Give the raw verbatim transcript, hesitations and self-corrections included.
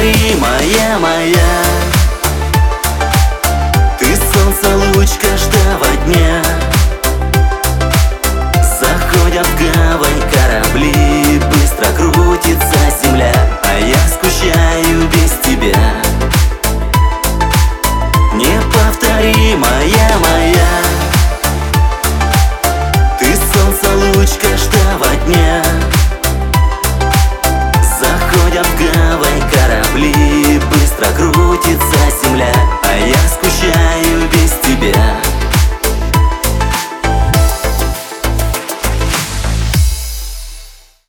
неповторимая моя. Ты солнце, луч каждого дня. Заходят в гавань корабли, быстро крутится земля, а я скучаю без тебя. Неповторимая моя. Ты солнце, луч каждого дня. Заходят в гавань корабли, быстро крутится